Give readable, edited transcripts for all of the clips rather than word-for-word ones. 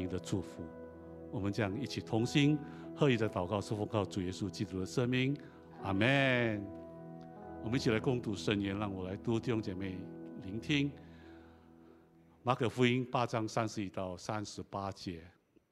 的祝福。我们将一起同心合一的祷告，是奉靠主耶稣基督的圣名，阿们。我们一起来共读圣言，让我来读，弟兄姐妹聆听。马可福音8章31到38节。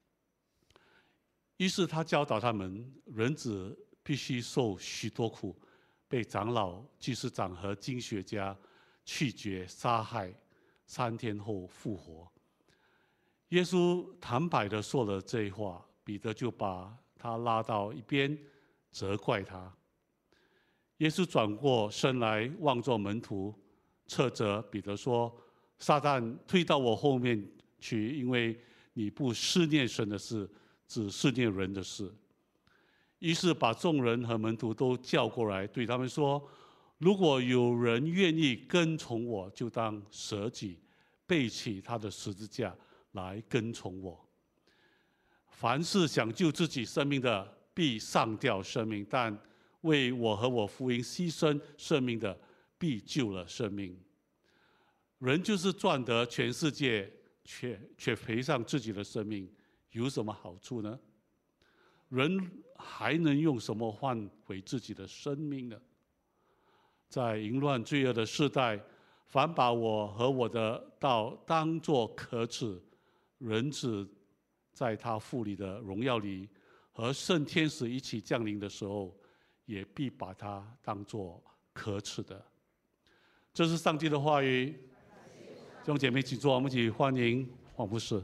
于是他教导他们，人子必须受许多苦，被长老、祭司长和经学家拒绝、杀害，3天后复活。耶稣坦白地说了这话，彼得就把他拉到一边，责怪他。耶稣转过身来，望着门徒，斥责彼得说：“撒旦，退到我后面去，因为你不思念神的事，只思念人的事。”于是把众人和门徒都叫过来，对他们说：“如果有人愿意跟从我，就当舍己，背起他的十字架来跟从我。凡是想救自己生命的，必丧掉生命；但为我和我福音牺牲生命的，必救了生命。人就是赚得全世界，却赔上自己的生命，有什么好处呢？人还能用什么换回自己的生命呢？在淫乱罪恶的世代，凡把我和我的道当作可耻，人子在他父里的荣耀里和圣天使一起降临的时候，也必把它当作可耻的。这是上帝的话语。弟兄姐妹，请坐，我们一起欢迎黄牧师。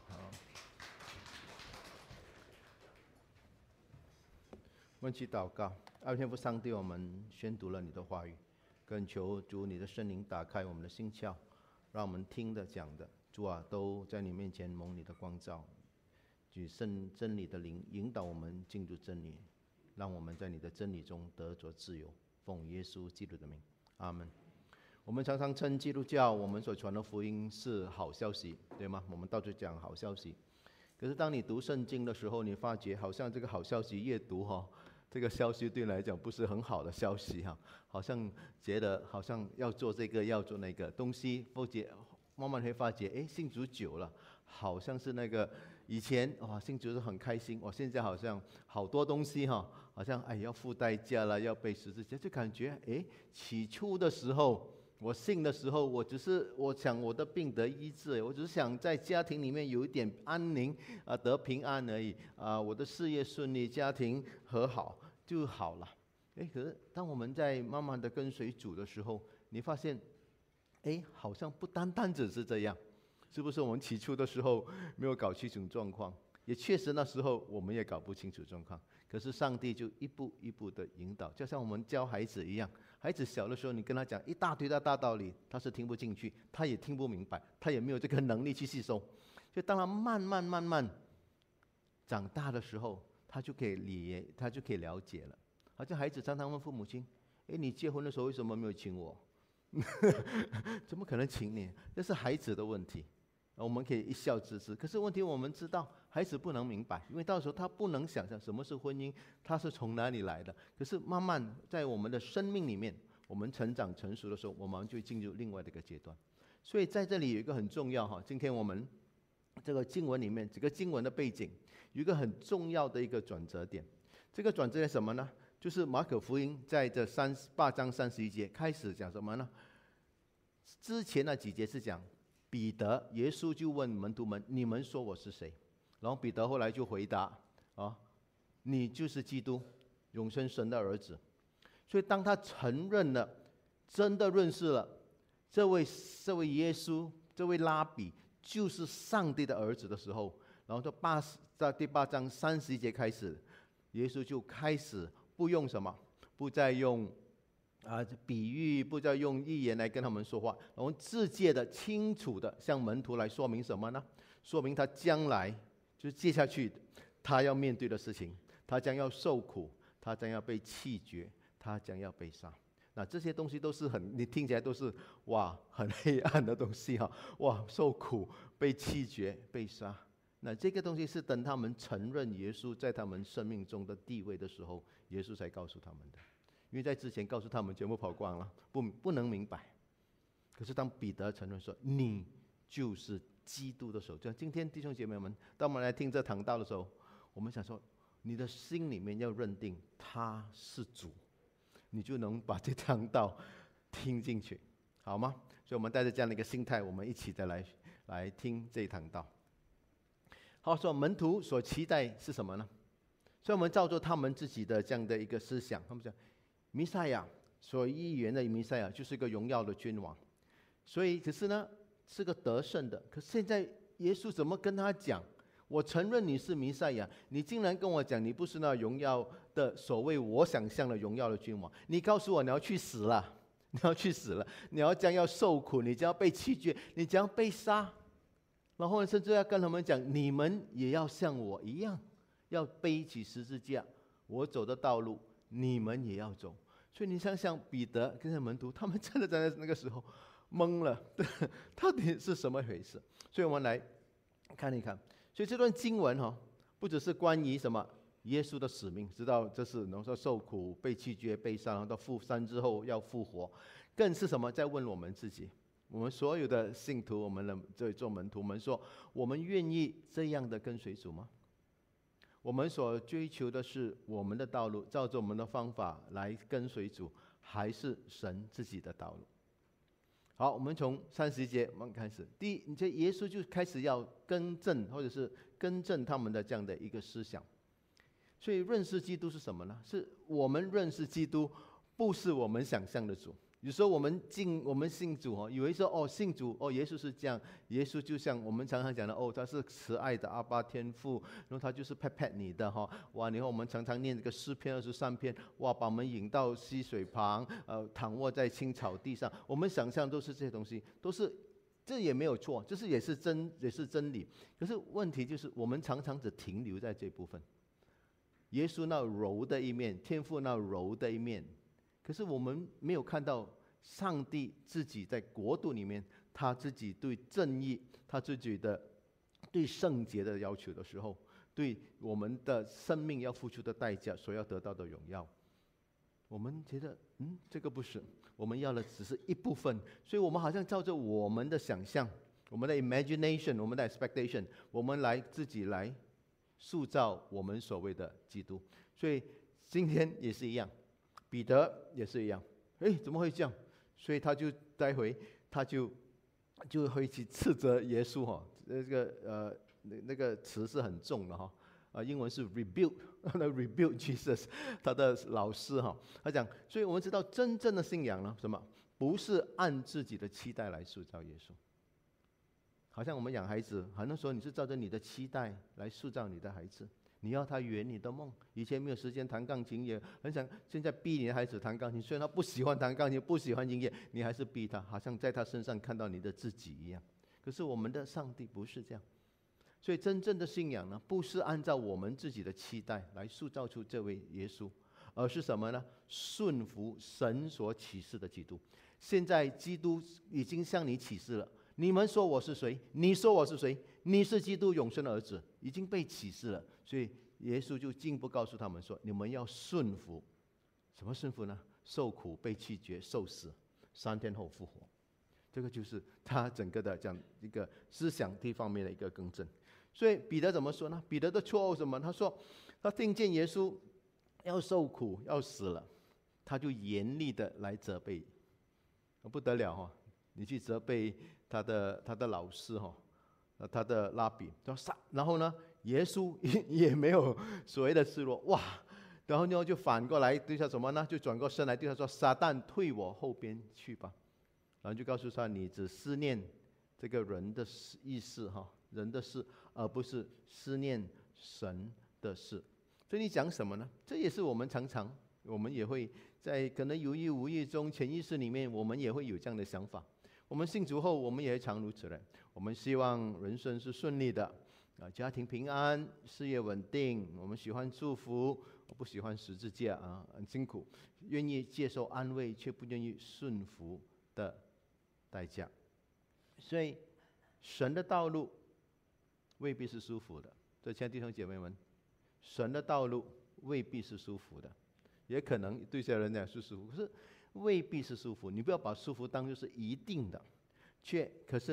我们一起祷告。爱天父上帝，我们宣读了你的话语，恳求主你的圣灵打开我们的心窍，让我们听的讲的，主啊，都在你面前蒙你的光照，举真理的灵引导我们进入真理，让我们在你的真理中得着自由。奉耶稣基督的名，阿们。我们常常称基督教我们所传的福音是好消息，对吗？我们到处讲好消息。可是当你读圣经的时候，你发觉好像这个好消息越读这个消息对你来讲不是很好的消息好像觉得好像要做这个要做那个东西，慢慢会发觉，信主久了，好像是那个以前信主是很开心，现在好像好多东西好像要付代价了，要背十字架，就感觉起初的时候。我信的时候，我想我的病得医治，我只是想在家庭里面有一点安宁得平安而已我的事业顺利，家庭和好就好了。可是当我们在慢慢的跟随主的时候，你发现好像不单单只是这样，是不是？我们起初的时候没有搞清楚状况，也确实那时候我们也搞不清楚状况，可是上帝就一步一步的引导，就像我们教孩子一样。孩子小的时候，你跟他讲一大堆的大道理，他是听不进去，他也听不明白，他也没有这个能力去吸收。就当他慢慢长大的时候，他就可以了解了。好像孩子常常问父母亲：“你结婚的时候为什么没有请我？”怎么可能请你？这是孩子的问题。我们可以一笑置之，可是问题我们知道，孩子不能明白，因为到时候他不能想象什么是婚姻，他是从哪里来的。可是慢慢在我们的生命里面，我们成长成熟的时候，我们就进入另外的一个阶段。所以在这里有一个很重要今天我们这个经文里面，这个经文的背景有一个很重要的一个转折点。这个转折点什么呢？就是马可福音在这8章31节开始讲什么呢？之前那几节是讲彼得，耶稣就问门徒们：“你们说我是谁？”然后彼得后来就回答：“你就是基督，永生神的儿子。”所以当他承认了，真的认识了这位耶稣，这位拉比就是上帝的儿子的时候，然后在第8章31节开始，耶稣就开始不用什么，不再用比喻，不再用预言来跟他们说话，然后直接的、清楚的向门徒来说明什么呢？说明他将来就是接下去他要面对的事情，他将要受苦，他将要被弃绝，他将要被杀。那这些东西都是你听起来都是很黑暗的东西受苦、被弃绝、被杀。那这个东西是等他们承认耶稣在他们生命中的地位的时候，耶稣才告诉他们的。因为在之前告诉他们全部跑光了，不能明白。可是当彼得承认说你就是基督的手。就像今天弟兄姐妹们，当我们来听这堂道的时候，我们想说，你的心里面要认定他是主，你就能把这堂道听进去，好吗？所以我们带着这样的一个心态，我们一起的来听这一堂道。好，说门徒所期待是什么呢？所以我们照着他们自己的这样的一个思想，他们讲弥赛亚所预言的弥赛亚就是一个荣耀的君王，所以可是呢是个得胜的。可是现在耶稣怎么跟他讲？我承认你是弥赛亚，你竟然跟我讲你不是那荣耀的所谓我想象的荣耀的君王，你告诉我你要去死了，你要去死了，你将要受苦，你将要被弃绝，你将要被杀，然后甚至要跟他们讲，你们也要像我一样，要背起十字架，我走的道路你们也要走。所以你想想彼得跟着门徒，他们真的在那个时候懵了，到底是什么回事？所以我们来看一看。所以这段经文不只是关于什么耶稣的使命，知道这是能说受苦、被弃绝、被杀，然后到复三之后要复活，更是什么在问我们自己，我们所有的信徒，我们这做门徒，我们说我们愿意这样的跟随主吗？我们所追求的是我们的道路，照着我们的方法来跟随主，还是神自己的道路？好，我们从30节我们开始。第一，这耶稣就开始要更正，或者是更正他们的这样的一个思想。所以认识基督是什么呢？是我们认识基督，不是我们想象的主。有时候我们信主以为说信主耶稣是这样，耶稣就像我们常常讲的他是慈爱的阿爸天父，然后他就是pat 你的哇！然后我们常常念这个诗篇23篇，哇，把我们引到溪水旁，躺卧在青草地上。我们想象都是这些东西，这也没有错，这也是真理。可是问题就是我们常常只停留在这部分，耶稣那柔的一面，天父那柔的一面。可是我们没有看到上帝自己在国度里面，他自己对正义，他自己的对圣洁的要求的时候，对我们的生命要付出的代价所要得到的荣耀，我们觉得这个不是，我们要的只是一部分。所以我们好像照着我们的想象，我们的 imagination， 我们的 expectation， 我们自己来塑造我们所谓的基督。所以今天也是一样，彼得也是一样，怎么会这样？所以他就待会他就会去斥责耶稣那个词是很重的英文是 rebuke Jesus， 他的老师他讲，所以我们知道真正的信仰呢，什么？不是按自己的期待来塑造耶稣。好像我们养孩子，很多时候你是照着你的期待来塑造你的孩子。你要他圆你的梦。以前没有时间弹钢琴，也很想现在逼你的孩子弹钢琴。虽然他不喜欢弹钢琴，不喜欢音乐，你还是逼他，好像在他身上看到你的自己一样。可是我们的上帝不是这样，所以真正的信仰呢，不是按照我们自己的期待来塑造出这位耶稣，而是什么呢？顺服神所启示的基督。现在基督已经向你启示了。你们说我是谁？你说我是谁？你是基督永生的儿子，已经被启示了。所以耶稣就进一步告诉他们说，你们要顺服。什么顺服呢？受苦、被弃绝、受死，3天后复活。这个就是他整个的这样一个思想这方面的一个更正。所以彼得怎么说呢？彼得的错误什么？他说他听见耶稣要受苦要死了，他就严厉的来责备。不得了你去责备他的老师他的拉比，然后呢，耶稣也没有所谓的示弱，哇！然后呢就反过来对他什么呢？就转过身来对他说：“撒旦，退我后边去吧。”然后就告诉他：“你只思念这个人的意思人的事，而不是思念神的事。”所以你讲什么呢？这也是我们常常，我们也会在可能有意无意中、潜意识里面，我们也会有这样的想法。我们信主后，我们也常如此的。我们希望人生是顺利的，家庭平安，事业稳定。我们喜欢祝福，不喜欢十字架很辛苦，愿意接受安慰，却不愿意顺服的代价。所以，神的道路未必是舒服的。所以，亲爱的弟兄姐妹们，神的道路未必是舒服的，也可能对些人来说是舒服，可是未必是舒服。你不要把舒服当作是一定的，可是呢，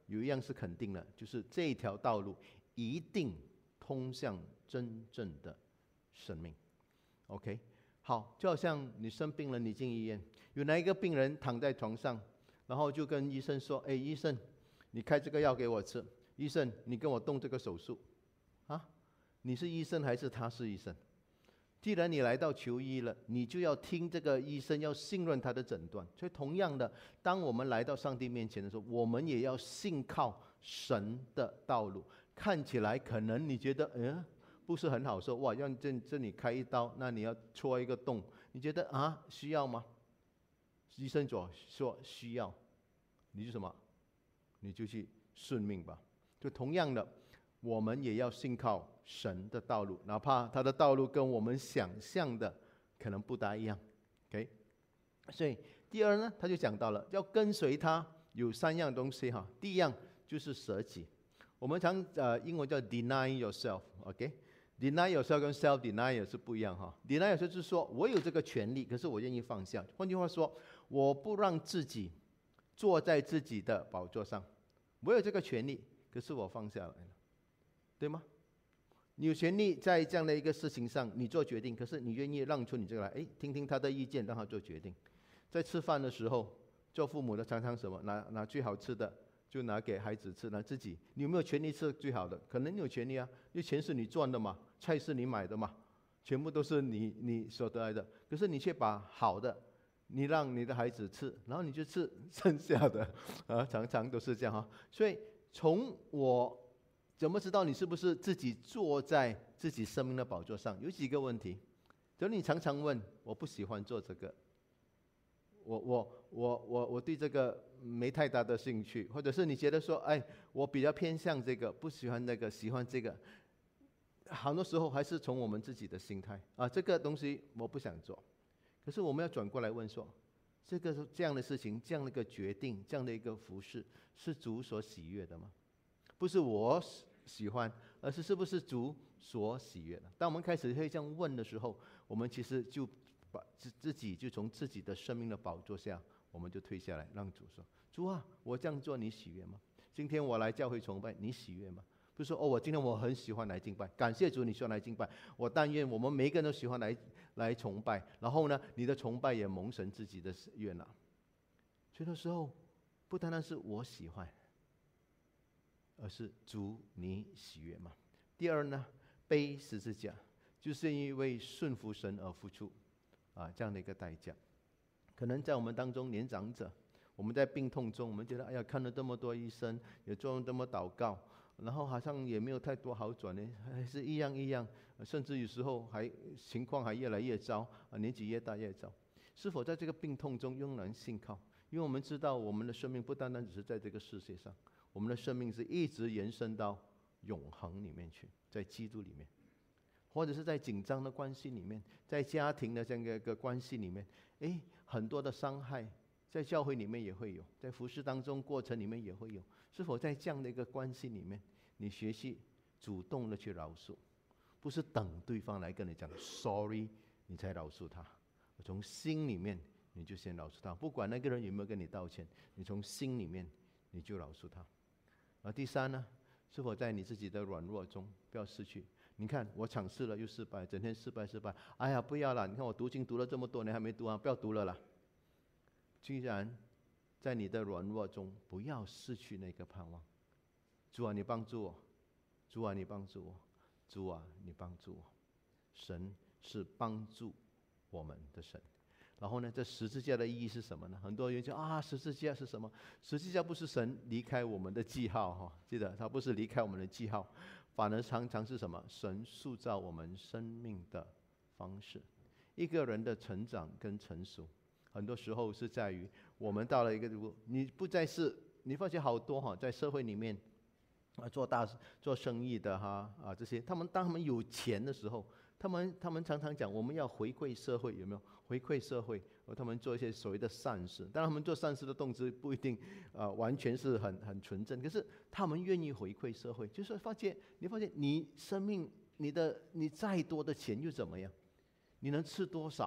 有一样是肯定的，就是这一条道路一定通向真正的生命。OK， 好，就好像你生病了，你进医院，有哪一个病人躺在床上，然后就跟医生说：“哎，医生，你开这个药给我吃。医生，你跟我动这个手术。”啊，你是医生还是他是医生？既然你来到求医了，你就要听这个医生，要信任他的诊断。所以同样的，当我们来到上帝面前的时候，我们也要信靠神的道路。看起来可能你觉得不是很好受，哇，让这里开一刀，那你要戳一个洞，你觉得需要吗？医生说需要，你就什么？你就去顺命吧。就同样的，我们也要信靠神的道路，哪怕他的道路跟我们想象的可能不大一样。OK， 所以第二呢，他就讲到了要跟随他有3样东西哈。第一样就是舍己，我们英文叫 deny yourself。OK，deny yourself 跟 self denial 是不一样哈。deny yourself 就是说我有这个权利，可是我愿意放下。换句话说，我不让自己坐在自己的宝座上，我有这个权利，可是我放下来了。对吗？你有权利在这样的一个事情上你做决定，可是你愿意让出你这个来，听听他的意见，让他做决定。在吃饭的时候，做父母的常常什么拿最好吃的就拿给孩子吃，拿自己你有没有权利吃最好的？可能你有权利啊，因为钱是你赚的嘛，菜是你买的嘛，全部都是你所得来的，可是你却把好的你让你的孩子吃，然后你就吃剩下的常常都是这样哈。所以从我怎么知道你是不是自己坐在自己生命的宝座上？有几个问题。就你常常问，我不喜欢做这个，我对这个没太大的兴趣，或者是你觉得说，我比较偏向这个，不喜欢那个，喜欢这个。很多时候还是从我们自己的心态这个东西我不想做。可是我们要转过来问说，这样的事情，这样的一个决定，这样的一个服事，是主所喜悦的吗？不是我喜欢，而是不是主所喜悦的？当我们开始会这样问的时候，我们其实就把自己就从自己的生命的宝座下，我们就退下来，让主说：“主啊，我这样做你喜悦吗？今天我来教会崇拜，你喜悦吗？”不是说我今天我很喜欢来敬拜，感谢主你说来敬拜，我但愿我们每一个人都喜欢来崇拜，然后呢，你的崇拜也蒙神自己的悦纳。所以的时候，不单单是我喜欢，而是主你喜悦吗？第二呢，背十字架，就是因为顺服神而付出这样的一个代价。可能在我们当中年长者，我们在病痛中，我们觉得看了这么多医生，也做了这么祷告，然后好像也没有太多好转呢，还是一样，甚至有时候情况还越来越糟年纪越大越糟。是否在这个病痛中仍然信靠？因为我们知道我们的生命不单单只是在这个世界上，我们的生命是一直延伸到永恒里面去，在基督里面，或者是在紧张的关系里面，在家庭的这样一个关系里面，很多的伤害在教会里面也会有，在服事当中过程里面也会有。是否在这样的一个关系里面，你学习主动的去饶恕，不是等对方来跟你讲 sorry 你才饶恕他，从心里面你就先饶恕他，不管那个人有没有跟你道歉，你从心里面你就饶恕他。而第三呢，是否在你自己的软弱中不要失去？你看我尝试了又失败，整天失败，哎呀不要了，你看我读经读了这么多年还没读不要读了啦。既然在你的软弱中不要失去那个盼望。主啊你帮助我，主啊你帮助我，主啊你帮助我。神是帮助我们的神。然后呢，这十字架的意义是什么呢？很多人就十字架是什么？十字架不是神离开我们的记号记得它不是离开我们的记号，反而常常是什么？神塑造我们生命的方式。一个人的成长跟成熟，很多时候是在于我们到了一个地步，你不再是你发现好多在社会里面做生意的这些，当他们有钱的时候，他们常常讲我们要回馈社会，有没有回馈社会？他们做一些所谓的善事，当然他们做善事的动机不一定完全是很纯正，可是他们愿意回馈社会，就是你发现你生命你再多的钱又怎么样？你能吃多少？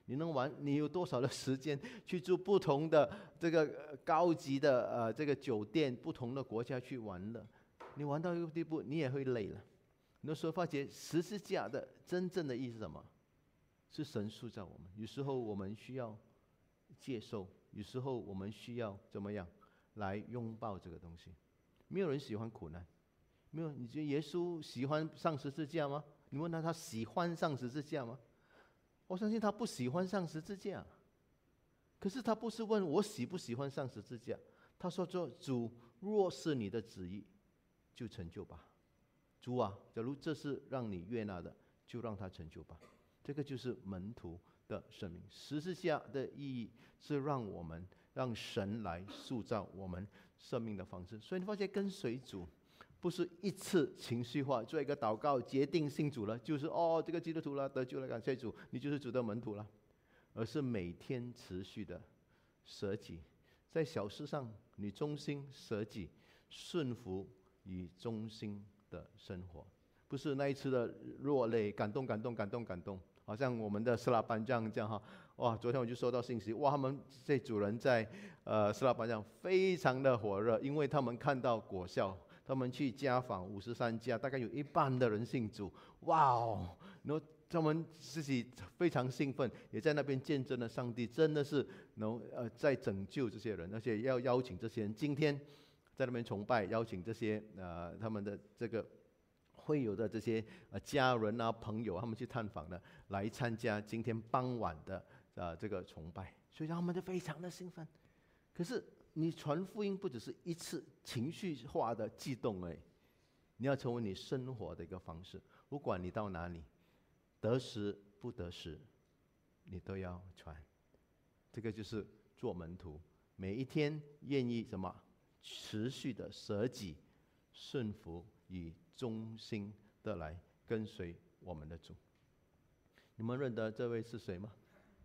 你有多少的时间去住不同的这个高级的这个酒店，不同的国家去玩乐？你玩到一个地步，你也会累了。那时候发觉十字架的真正的意思是什么？是神塑造我们。有时候我们需要接受，有时候我们需要怎么样来拥抱这个东西。没有人喜欢苦难，没有。你觉得耶稣喜欢上十字架吗？你问他喜欢上十字架吗？我相信他不喜欢上十字架。可是他不是问我喜不喜欢上十字架，他说：“主，若是你的旨意，就成就吧。主啊，假如这是让你悦纳的，就让它成就吧。”这个就是门徒的生命。十字架的意义是让神来塑造我们生命的方式。所以你发现跟随主不是一次情绪化，做一个祷告决定信主了，就是这个基督徒了，得救了，感谢主，你就是主的门徒了。而是每天持续的舍己，在小事上你忠心舍己，顺服与忠心的生活。不是那一次的落泪感动，好像我们的斯拉班这样哈。哇，昨天我就收到信息，哇，他们这组人在斯拉班这非常的火热，因为他们看到果效。他们去家访53家，大概有一半的人信主。哇哦！然后他们自己非常兴奋，也在那边见证了上帝真的是能在拯救这些人，而且要邀请这些人今天在那边崇拜，邀请这些他们的这个会有的这些家人啊朋友，他们去探访的，来参加今天傍晚的这个崇拜，所以他们就非常的兴奋。可是你传福音不只是一次情绪化的激动而已，你要成为你生活的一个方式。不管你到哪里，得时不得时，你都要传。这个就是做门徒，每一天愿意什么持续的舍己、顺服与忠心的来跟随我们的主。你们认得这位是谁吗？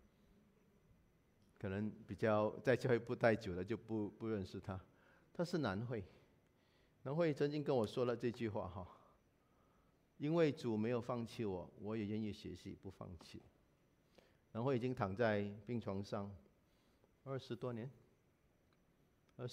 可能比较在教会不太久的就不认识他。他是南慧曾经跟我说了这句话哈：因为主没有放弃我，我也愿意学习不放弃。南慧已经躺在病床上20多年了。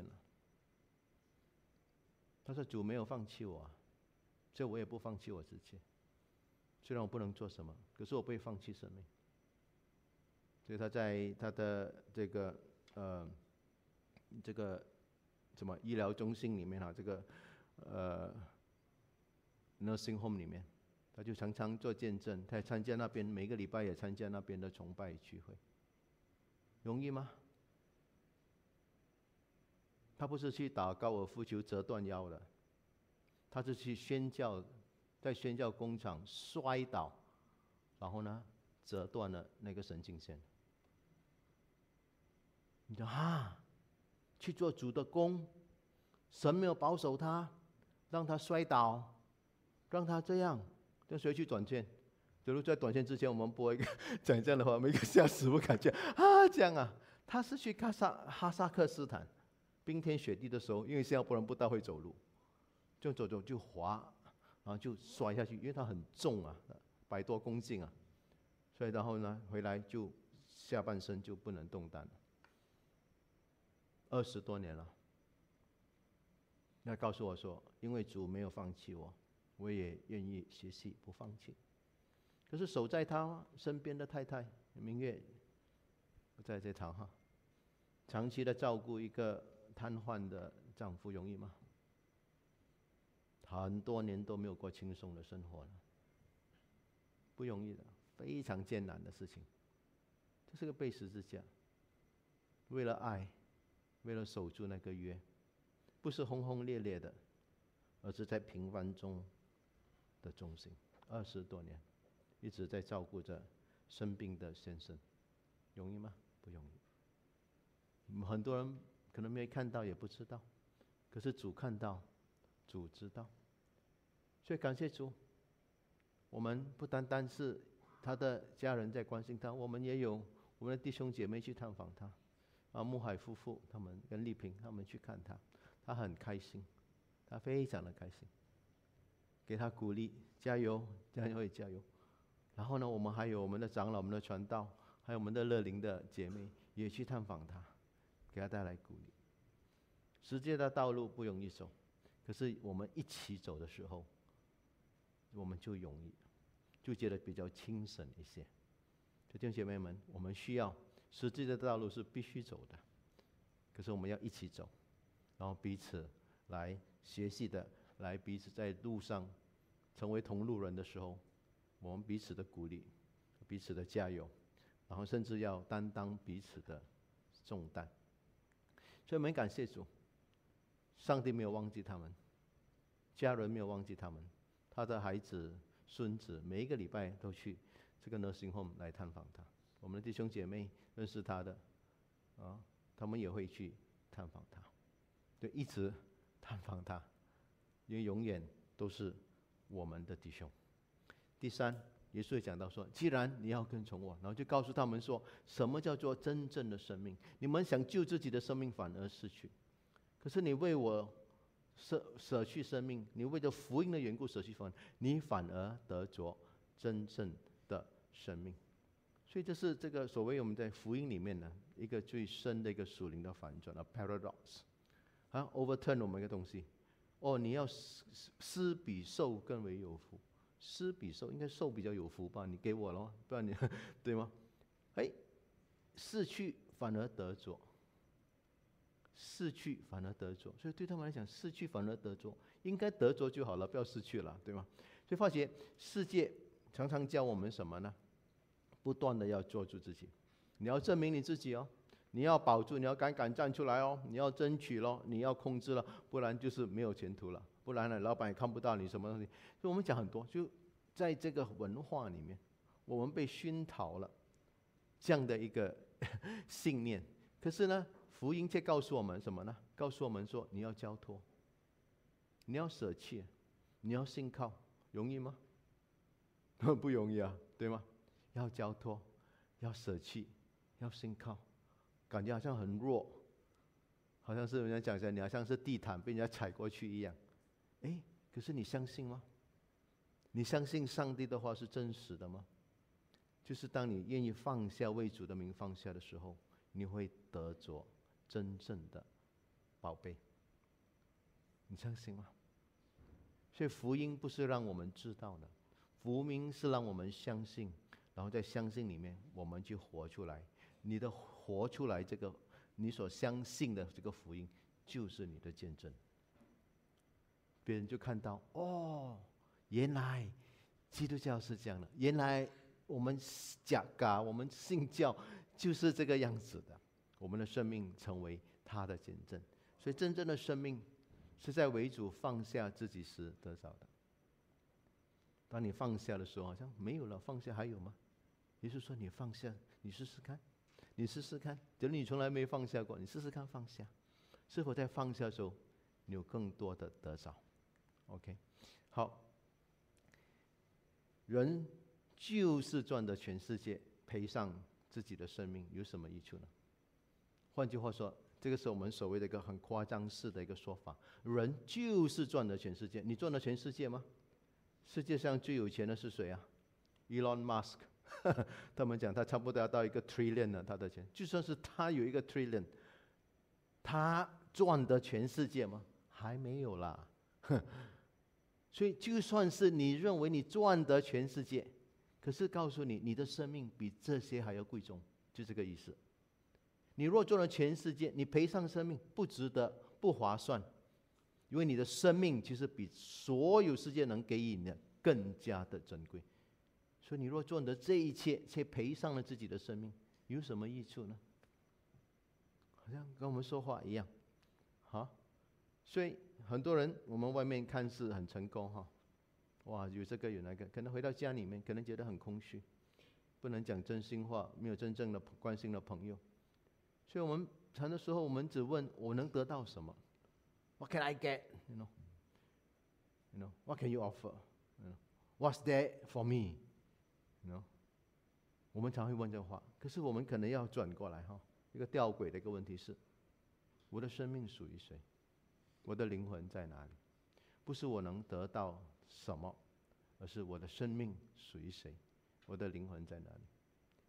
他说主没有放弃我，所以我也不放弃我自己。虽然我不能做什么，可是我不会放弃生命。所以他在他的这个什么医疗中心里面这个nursing home 里面，他就常常做见证，他也参加那边，每个礼拜也参加那边的崇拜聚会。容易吗？他不是去打高尔夫球折断腰的，他是去宣教，在宣教工厂摔倒，然后呢折断了那个神经线。你说去做主的工，神没有保守他，让他摔倒，让他这样，跟谁去短线？假如在短线之前我们不会讲这样的话，每个吓死我感觉这样啊。他是去哈萨克斯坦，冰天雪地的时候，因为新加坡人不大会走路，就走就滑，然后就摔下去，因为他很重啊，100多公斤啊，所以然后呢回来就下半身就不能动弹了。20多年了。他告诉我说，因为主没有放弃我，我也愿意学习不放弃。可是守在他身边的太太明月不在这堂长期的照顾一个瘫痪的丈夫容易吗？很多年都没有过轻松的生活了，不容易的，非常艰难的事情。这是个背十字架，为了爱，为了守住那个约，不是轰轰烈烈的，而是在平凡中的忠心。20多年一直在照顾着生病的先生，容易吗？不容易。很多人可能没看到也不知道，可是主看到，主知道。所以感谢主，我们不单单是他的家人在关心他，我们也有我们的弟兄姐妹去探访他。穆海夫妇他们跟丽萍他们去看他，他很开心，他非常的开心，给他鼓励，加油，加油，加油。然后呢，我们还有我们的长老、我们的传道， 还有我们的乐龄的姐妹也去探访他，给他带来鼓励。世界的道路不容易走，可是我们一起走的时候，我们就容易，就觉得比较轻省一些。弟兄姐妹们，我们需要世界的道路是必须走的，可是我们要一起走，然后彼此来学习的，来彼此在路上成为同路人的时候，我们彼此的鼓励，彼此的加油，然后甚至要担当彼此的重担。所以我们感谢主，上帝没有忘记他们，家人没有忘记他们，他的孩子、孙子每一个礼拜都去这个 nursing home 来探访他。我们的弟兄姐妹认识他的他们也会去探访他，就一直探访他，因为永远都是我们的弟兄。第三，耶稣也讲到说，既然你要跟从我，然后就告诉他们说，什么叫做真正的生命？你们想救自己的生命，反而失去；可是你为我舍去生命，你为了福音的缘故舍去生命，你反而得着真正的生命。所以这是这个所谓我们在福音里面呢一个最深的一个属灵的反转的 paradox overturn 我们一个东西。你要施比受更为有福，施比受应该受比较有福吧？你给我咯，不然你对吗？失去反而得着，失去反而得着，所以对他们来讲，失去反而得着，应该得着就好了，不要失去了，对吗？所以发觉世界常常教我们什么呢？不断的要做出自己，你要证明你自己哦，你要保住，你要敢站出来哦，你要争取咯，你要控制了，不然就是没有前途了，不然呢，老板也看不到你什么东西。所以我们讲很多，就在这个文化里面，我们被熏陶了这样的一个信念。可是呢，福音却告诉我们什么呢？告诉我们说，你要交托，你要舍弃，你要信靠，容易吗？不容易啊，对吗？要交托，要舍弃，要信靠，感觉好像很弱，好像是人家讲起来，你好像是地毯被人家踩过去一样。可是你相信吗？你相信上帝的话是真实的吗？就是当你愿意放下，为主的名放下的时候，你会得着真正的宝贝。你相信吗？所以福音不是让我们知道的，福音是让我们相信，然后在相信里面我们去活出来。你的活出来，这个你所相信的这个福音就是你的见证，别人就看到原来基督教是这样的，原来我们我们信教就是这个样子的，我们的生命成为他的见证。所以真正的生命是在为主放下自己时得着的。当你放下的时候，好像没有了，放下还有吗？也就是说，你放下，你试试看，你试试看。假如你从来没放下过，你试试看放下，是否在放下的时候，你有更多的得着 ？OK， 好。人就是赚得全世界，赔上自己的生命，有什么益处呢？换句话说，这个是我们所谓的一个很夸张式的一个说法。人就是赚得全世界，你赚了全世界吗？世界上最有钱的是谁啊？ Elon Musk 他们讲他差不多要到1个 trillion 了，他的钱。就算是他有1个 trillion， 他赚得全世界吗？还没有啦。所以就算是你认为你赚得全世界，可是告诉你，你的生命比这些还要贵重，就这个意思。你若赚了全世界，你赔上生命，不值得，不划算，因为你的生命其实比所有世界能给予你的更加的珍贵。所以你若赚得这一切，却赔上了自己的生命，有什么益处呢？好像跟我们说话一样，所以很多人，我们外面看似很成功哇，有这个有那个，可能回到家里面，可能觉得很空虚，不能讲真心话，没有真正的关心的朋友。所以我们谈的时候，我们只问我能得到什么 ？What can I get? You know, what can you offer? You know, what's there for me? You know, 我们常会问这话，可是我们可能要转过来一个吊诡的一个问题是：我的生命属于谁？我的灵魂在哪里？不是我能得到什么，而是我的生命属于谁？我的灵魂在哪里？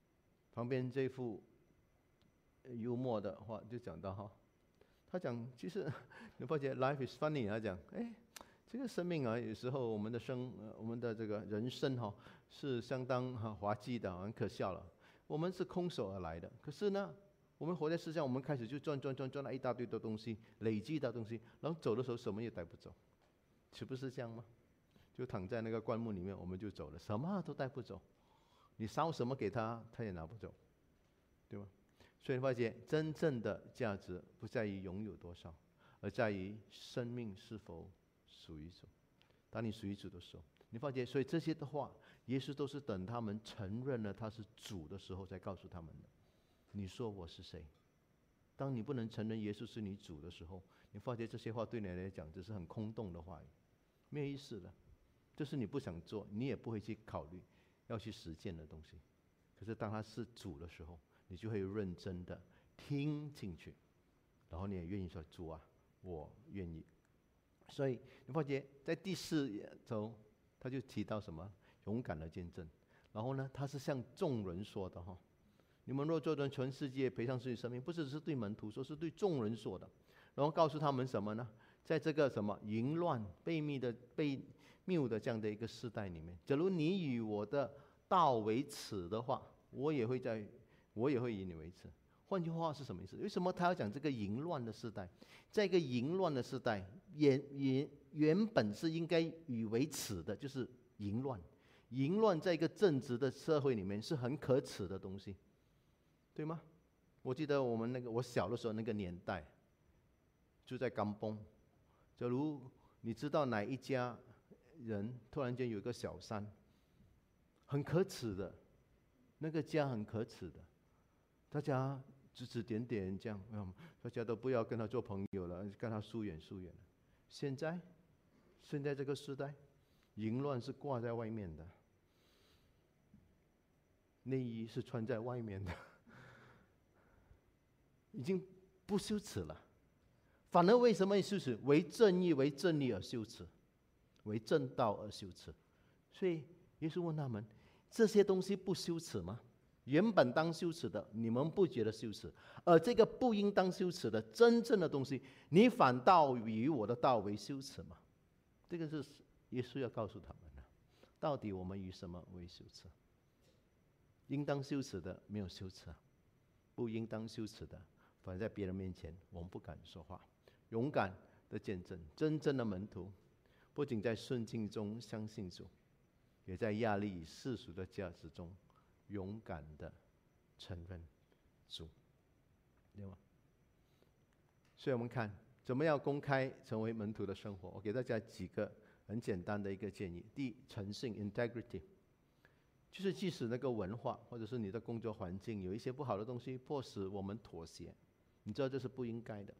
旁边这幅幽默的话就讲到哈，他讲其实你发觉 life is funny， 他讲这个生命啊，有时候我们的这个人生哈是相当滑稽的，很可笑了。我们是空手而来的，可是呢，我们活在世上，我们开始就赚了一大堆的东西，累积的东西，然后走的时候什么也带不走，是不是这样吗？就躺在那个棺木里面，我们就走了，什么都带不走。你烧什么给他，他也拿不走，对吗？所以你发现真正的价值不在于拥有多少，而在于生命是否属于主。当你属于主的时候，你发现，所以这些的话，耶稣都是等他们承认了他是主的时候，才告诉他们的。你说我是谁？当你不能承认耶稣是你主的时候，你发现这些话对你来讲只是很空洞的话语，没有意思的。这是你不想做，你也不会去考虑要去实践的东西。可是当他是主的时候，你就会认真的听进去，然后你也愿意说主啊，我愿意。所以你发觉在第4周他就提到什么勇敢的见证，然后呢他是向众人说的哈，你们若做成全世界赔上自己生命，不是只是对门徒说，是对众人说的。然后告诉他们什么呢？在这个什么淫乱悖谬的这样的一个时代里面，假如你与我的道为耻的话，我也会以你为耻。换句话是什么意思？为什么他要讲这个淫乱的时代？在一个淫乱的时代，原本是应该以为耻的，就是淫乱。淫乱在一个正直的社会里面是很可耻的东西，对吗？我记得我小的时候那个年代，住在甘崩，假如你知道哪一家人突然间有一个小三，很可耻的，那个家很可耻的，大家指指点点这样，大家都不要跟他做朋友了，跟他疏远了。现在这个时代，淫乱是挂在外面的，内衣是穿在外面的，已经不羞耻了。反而为什么羞耻？为正义、为真理而羞耻，为正道而羞耻。所以耶稣问他们：这些东西不羞耻吗？原本当羞耻的，你们不觉得羞耻；而这个不应当羞耻的真正的东西，你反倒以我的道为羞耻吗？这个是耶稣要告诉他们的。到底我们以什么为羞耻？应当羞耻的没有羞耻，不应当羞耻的，反正在别人面前我们不敢说话。勇敢的见证，真正的门徒，不仅在顺境中相信主，也在压力与世俗的价值中勇敢的承认主，对吗？所以我们看怎么样公开成为门徒的生活。我给大家几个很简单的一个建议。第一，诚信 integrity， 就是即使那个文化或者是你的工作环境有一些不好的东西迫使我们妥协，你知道这是不应该的，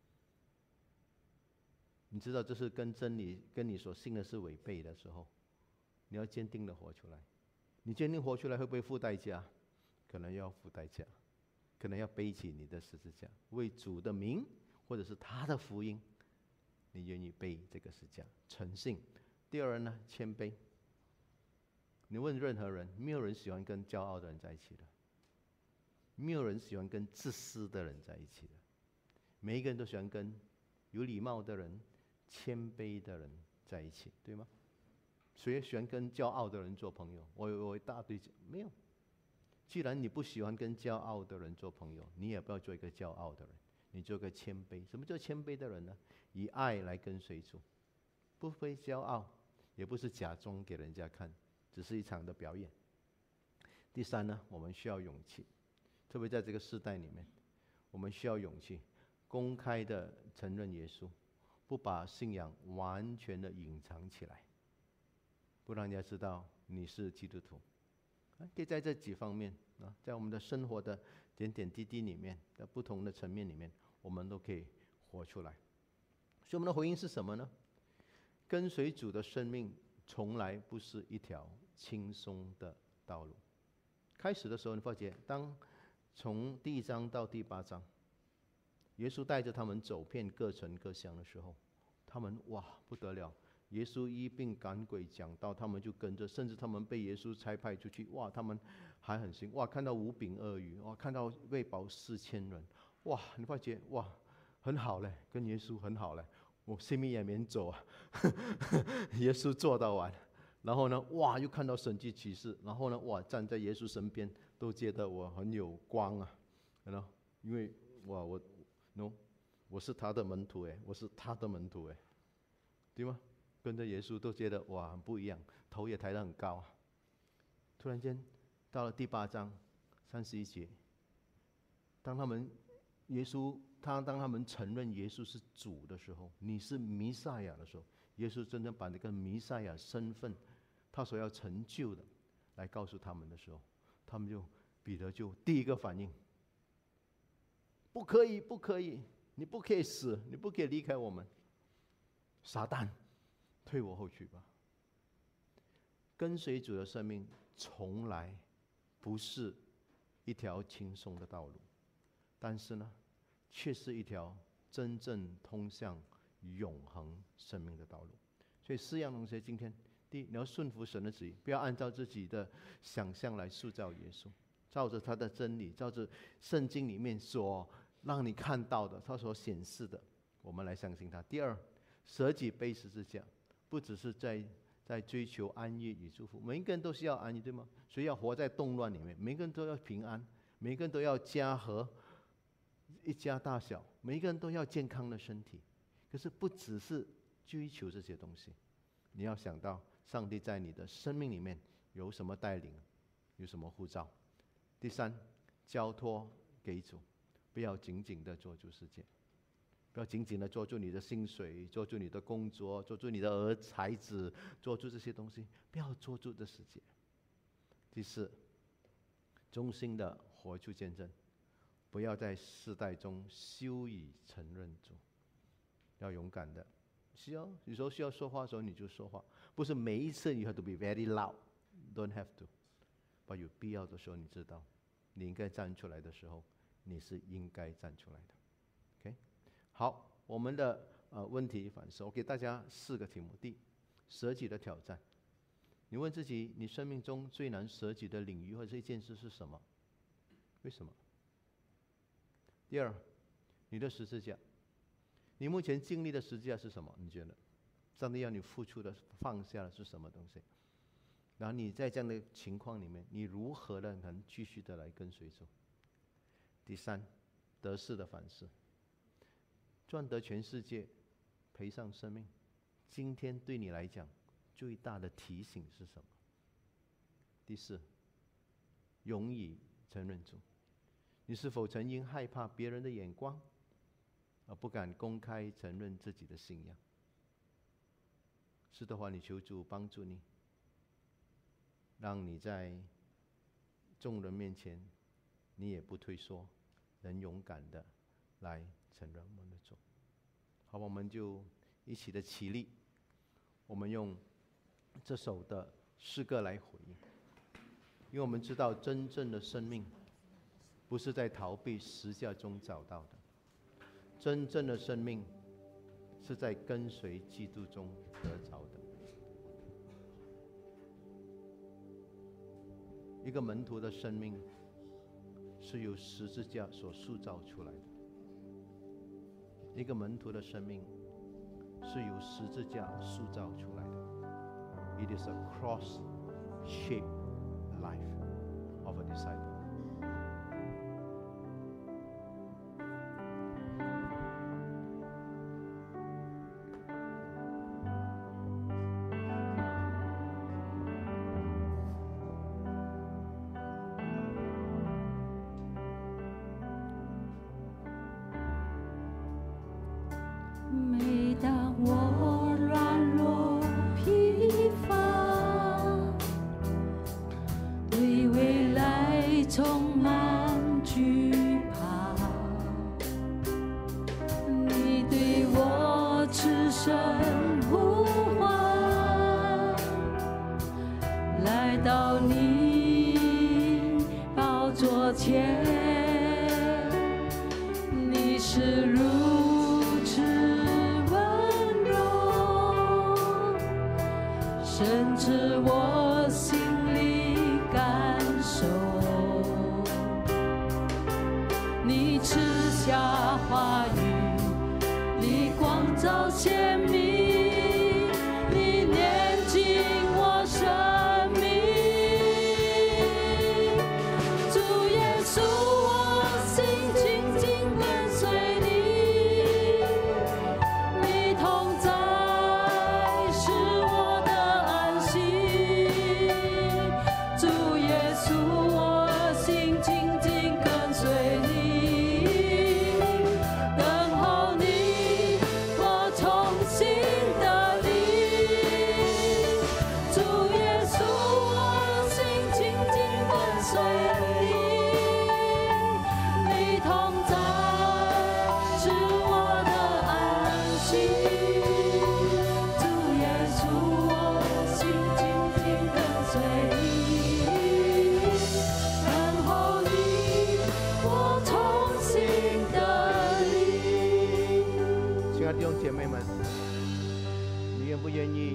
你知道这是跟真理跟你所信的是违背的时候，你要坚定的活出来。你坚定活出来会不会付代价？可能要付代价，可能要背起你的十字架，为主的名或者是他的福音，你愿意背这个十字架。诚信。第二呢，谦卑。你问任何人，没有人喜欢跟骄傲的人在一起的，没有人喜欢跟自私的人在一起的，每一个人都喜欢跟有礼貌的人、谦卑的人在一起，对吗？谁喜欢跟骄傲的人做朋友？我一大堆没有。既然你不喜欢跟骄傲的人做朋友，你也不要做一个骄傲的人，你做个谦卑。什么叫谦卑的人呢？以爱来跟随主，不会骄傲，也不是假装给人家看，只是一场的表演。第三呢，我们需要勇气，特别在这个时代里面，我们需要勇气，公开的承认耶稣，不把信仰完全的隐藏起来，不让人家知道你是基督徒。可以在这几方面啊，在我们的生活的点点滴滴里面的不同的层面里面，我们都可以活出来。所以我们的回应是什么呢？跟随主的生命从来不是一条轻松的道路。开始的时候，你发觉，当从第1章到第8章，耶稣带着他们走遍各城各乡的时候，他们哇不得了， 耶稣医病赶鬼讲道，他们就跟着，甚至他们被耶稣差派出去，哇，他们还很行，哇，看到5饼2鱼，哇，看到喂饱4000人，哇，你发觉哇，很好嘞，跟耶稣很好嘞，我性命也免走啊，耶稣做到完，然后呢，哇，又看到神迹奇事，然后呢，哇，站在耶稣身边，都觉得我很有光啊，因为哇，我是他的门徒哎，我是他的门徒哎，对吗？跟着耶稣都觉得哇很不一样，头也抬得很高啊。突然间到了第8章31节，当他们承认耶稣是主的时候，你是弥赛亚的时候，耶稣真正把那个弥赛亚身份，他所要成就的，来告诉他们的时候，彼得就第一个反应：不可以，不可以，你不可以死，你不可以离开我们，撒旦，退我后去吧。跟随主的生命从来不是一条轻松的道路，但是呢，却是一条真正通向永恒生命的道路。所以4样东西，今天第一，你要顺服神的旨意，不要按照自己的想象来塑造耶稣，照着他的真理，照着圣经里面所让你看到的，他所显示的，我们来相信他。第二，舍己背十字架，不只是在追求安逸与祝福，每一个人都需要安逸，对吗？所以要活在动乱里面，每一个人都要平安，每一个人都要家和，一家大小，每一个人都要健康的身体。可是不只是追求这些东西，你要想到上帝在你的生命里面有什么带领，有什么呼召。第三，交托给主，不要紧紧的捉住世界，不要紧紧的捉住你的薪水，捉住你的工作，捉住你的孩子，捉住这些东西，不要捉住这世界。第四，忠心的活出见证，不要在世代中羞以承认主，要勇敢的。有时候需要说话的时候你就说话，不是每一次 you have to be very loud, don't have to， but 有必要的时候你知道你应该站出来的时候，你是应该站出来的。 OK， 好，我们的问题反射，我给大家4个题目。第一，舍己的挑战，你问自己，你生命中最难舍己的领域或者一件事是什么？为什么？第二，你的十字架，你目前经历的十字架是什么？你觉得上帝要你付出的放下的是什么东西？然后你在这样的情况里面，你如何的能继续的来跟随主？第三，得失的反思，赚得全世界，赔上生命，今天对你来讲最大的提醒是什么？第四，勇于承认主，你是否曾因害怕别人的眼光而不敢公开承认自己的信仰？是的话，你求主帮助你，让你在众人面前你也不退缩，能勇敢的来承认我们的主。好，我们就一起的起立，我们用这首的诗歌来回应。因为我们知道真正的生命不是在逃避十字架中找到的，真正的生命是在跟随基督中得着的。一个门徒的生命是由十字架所塑造出来的，一个门徒的生命是由十字架塑造出来的。It is a cross-shaped life of a disciple. 每当我软弱疲乏，对未来充满惧怕，你对我此生呼唤，来到你宝座前，你是如此温柔， 显明，你炼净我生命。主耶稣，我心紧紧跟随你，你同在是我的安息。主耶稣，我心紧紧跟随你，等候你，我重新得力。主耶稣，我心紧紧跟随你，你同在是我的安息。主耶稣，我心紧紧跟随你，等候你，我重新得力。 亲爱的弟兄姐妹们，你愿不愿意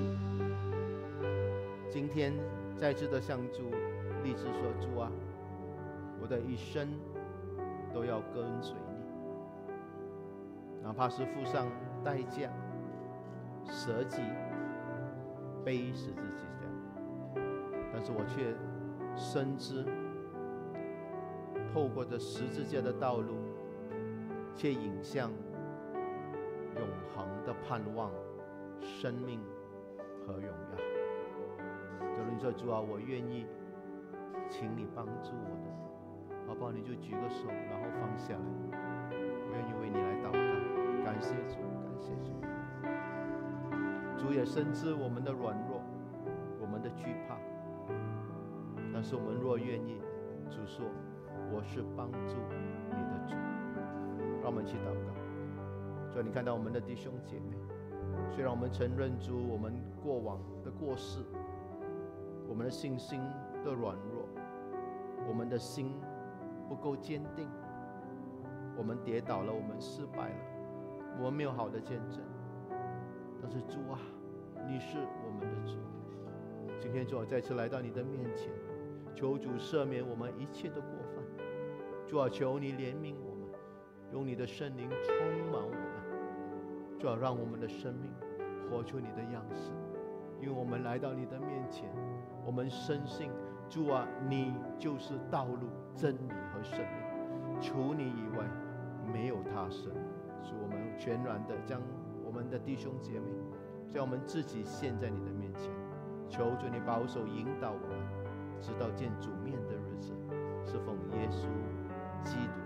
今天再次的向主立志说：主啊，我的一生都要跟随你，哪怕是付上代价，舍己，背十字架，但是我却深知，透过这十字架的道路，却引向永恒的盼望、生命和荣耀。假如你说主啊，我愿意，请你帮助我的，好不好？你就举个手，然后放下来。我愿意为你来祷告，感谢主，感谢主。主也深知我们的软弱，我们的惧怕，但是我们若愿意，主说我是帮助你的主。让我们一起祷告。所以你看到我们的弟兄姐妹，虽然我们承认主我们过往的过失，我们的信心的软弱，我们的心不够坚定，我们跌倒了，我们失败了，我们没有好的见证。但是主啊，你是我们的主。今天主啊，再次来到你的面前，求主赦免我们一切的过犯。主啊，求你怜悯我们，用你的圣灵充满我们。主啊，让我们的生命活出你的样式，因为我们来到你的面前，我们深信主啊，你就是道路、真理和生命，除你以外没有他神。主，我们全然的将我们的弟兄姐妹，将我们自己献在你的面前，求主你保守引导我们，直到见主面的日子，是奉耶稣基督